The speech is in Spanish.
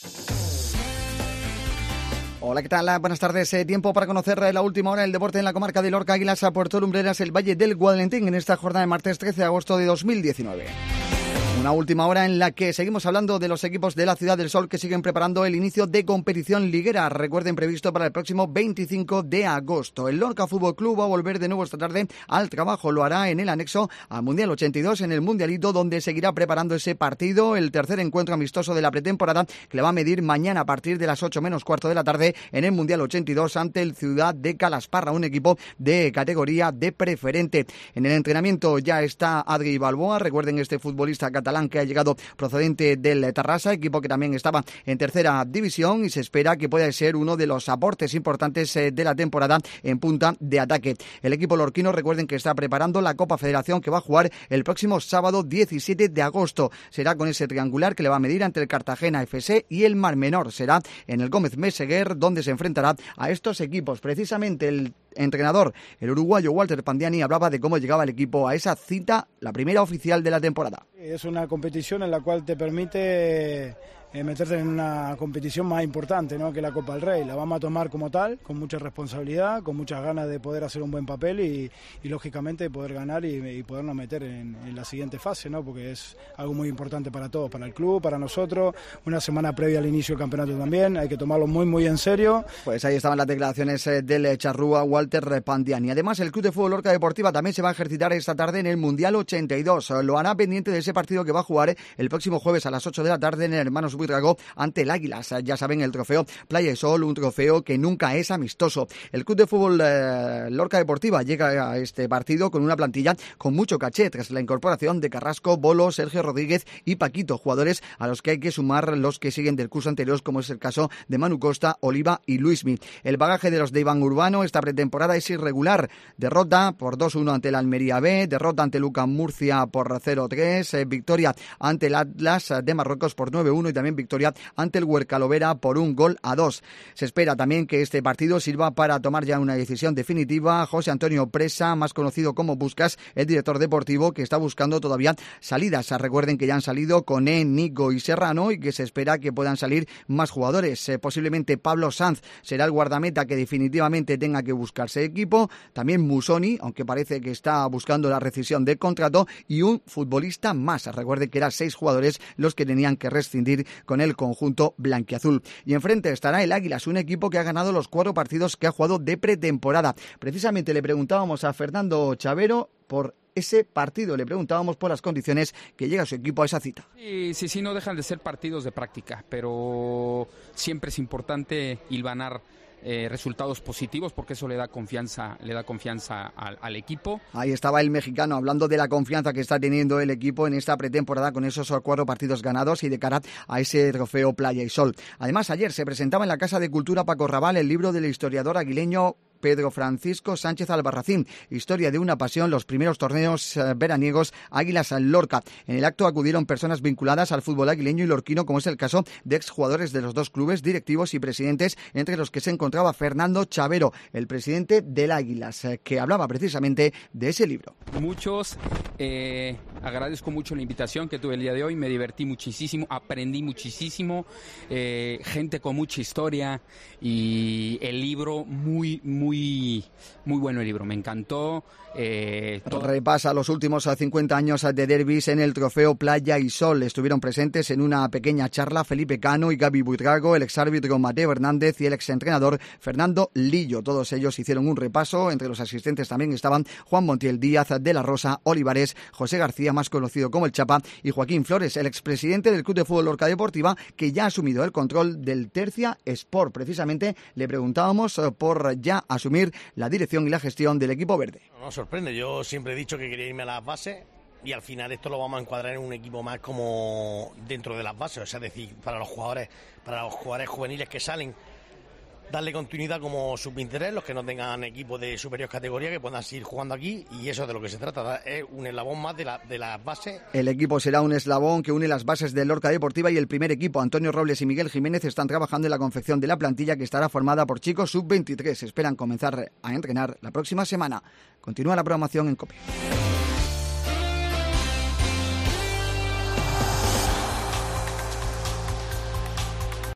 Hola, ¿qué tal? Buenas tardes. Tiempo para conocer la última hora del deporte en la comarca de Lorca, Águilas, a Puerto Lumbreras, el Valle del Guadalentín, en esta jornada de martes 13 de agosto de 2019. Una última hora en la que seguimos hablando de los equipos de la Ciudad del Sol que siguen preparando el inicio de competición liguera. Recuerden, previsto para el próximo 25 de agosto. El Lorca Fútbol Club va a volver de nuevo esta tarde al trabajo. Lo hará en el anexo al Mundial 82, en el Mundialito, donde seguirá preparando ese partido, el tercer encuentro amistoso de la pretemporada, que le va a medir mañana a partir de las 8 menos cuarto de la tarde en el Mundial 82 ante el Ciudad de Calasparra, un equipo de categoría de preferente. En el entrenamiento ya está Adri Balboa. Recuerden, este futbolista catalán que ha llegado procedente del Tarrasa, equipo que también estaba en tercera división, y se espera que pueda ser uno de los aportes importantes de la temporada en punta de ataque. El equipo lorquino, recuerden que está preparando la Copa Federación, que va a jugar el próximo sábado 17 de agosto. Será con ese triangular que le va a medir ante el Cartagena FC y el Mar Menor. Será en el Gómez Meseguer, donde se enfrentará a estos equipos. Precisamente el entrenador, el uruguayo Walter Pandiani, hablaba de cómo llegaba el equipo a esa cita, la primera oficial de la temporada. Es una competición en la cual te permite meterte en una competición más importante, ¿no?, que la Copa del Rey. La vamos a tomar como tal, con mucha responsabilidad, con muchas ganas de poder hacer un buen papel y lógicamente poder ganar y podernos meter en la siguiente fase, ¿no?, porque es algo muy importante para todos, para el club, para nosotros. Una semana previa al inicio del campeonato también, hay que tomarlo muy muy en serio. Pues ahí estaban las declaraciones del charrúa Walter Pandiani. Además, el Club de Fútbol Lorca Deportiva también se va a ejercitar esta tarde en el Mundial 82. Lo hará pendiente de ese partido que va a jugar el próximo jueves a las 8 de la tarde en el Hermanos Buitrago ante el Águilas. Ya saben, el trofeo Playa y Sol, un trofeo que nunca es amistoso. El Club de Fútbol Lorca Deportiva llega a este partido con una plantilla con mucho caché, tras la incorporación de Carrasco, Bolo, Sergio Rodríguez y Paquito, jugadores a los que hay que sumar los que siguen del curso anterior, como es el caso de Manu Costa, Oliva y Luismi. El bagaje de los de Iván Urbano esta pretemporada es irregular. Derrota por 2-1 ante el Almería B, derrota ante Luca Murcia por 0-3, victoria ante el Atlas de Marruecos por 9-1 y también victoria ante el Huercalovera por 1-2. Se espera también que este partido sirva para tomar ya una decisión definitiva. José Antonio Presa, más conocido como Buscas, el director deportivo, que está buscando todavía salidas. Recuerden que ya han salido Coné, Nico y Serrano, y que se espera que puedan salir más jugadores. Posiblemente Pablo Sanz será el guardameta que definitivamente tenga que buscarse equipo. También Musoni, aunque parece que está buscando la rescisión del contrato, y un futbolista más. Recuerden que eran 6 jugadores los que tenían que rescindir con el conjunto blanquiazul. Y enfrente estará el Águilas, un equipo que ha ganado los 4 partidos que ha jugado de pretemporada. Precisamente le preguntábamos a Fernando Chavero por ese partido, le preguntábamos por las condiciones que llega su equipo a esa cita. Sí, no dejan de ser partidos de práctica, pero siempre es importante hilvanar resultados positivos, porque eso le da confianza al equipo. Ahí estaba el mexicano hablando de la confianza que está teniendo el equipo en esta pretemporada con esos 4 partidos ganados y de cara a ese trofeo Playa y Sol. Además, ayer se presentaba en la Casa de Cultura Paco Raval el libro del historiador aguileño Pedro Francisco Sánchez Albarracín, Historia de una pasión, los primeros torneos veraniegos Águilas Lorca. En el acto acudieron personas vinculadas al fútbol aguileño y lorquino, como es el caso de exjugadores de los 2 clubes, directivos y presidentes, entre los que se encontraba Fernando Chavero, el presidente del Águilas, que hablaba precisamente de ese libro. Muchos, agradezco mucho la invitación que tuve el día de hoy, me divertí muchísimo, aprendí muchísimo, gente con mucha historia, y el libro muy bueno, el libro, me encantó. Repasa los últimos 50 años de derbis en el trofeo Playa y Sol. Estuvieron presentes en una pequeña charla Felipe Cano y Gaby Buitrago, el exárbitro Mateo Hernández y el exentrenador Fernando Lillo. Todos ellos hicieron un repaso. Entre los asistentes también estaban Juan Montiel Díaz, de la Rosa, Olivares, José García, más conocido como el Chapa, y Joaquín Flores, el expresidente del Club de Fútbol Lorca Deportiva, que ya ha asumido el control del Tercia Sport. Precisamente le preguntábamos por ya asumir la dirección y la gestión del equipo verde. No sorprende, yo siempre he dicho que quería irme a las bases y al final esto lo vamos a encuadrar en un equipo más como dentro de las bases, o sea, es decir, para los jugadores juveniles que salen, darle continuidad como sub-23, los que no tengan equipos de superior categoría, que puedan seguir jugando aquí, y eso es de lo que se trata, es un eslabón más de las bases. El equipo será un eslabón que une las bases de Lorca Deportiva y el primer equipo. Antonio Robles y Miguel Jiménez están trabajando en la confección de la plantilla, que estará formada por chicos sub-23. Esperan comenzar a entrenar la próxima semana. Continúa la programación en COPE.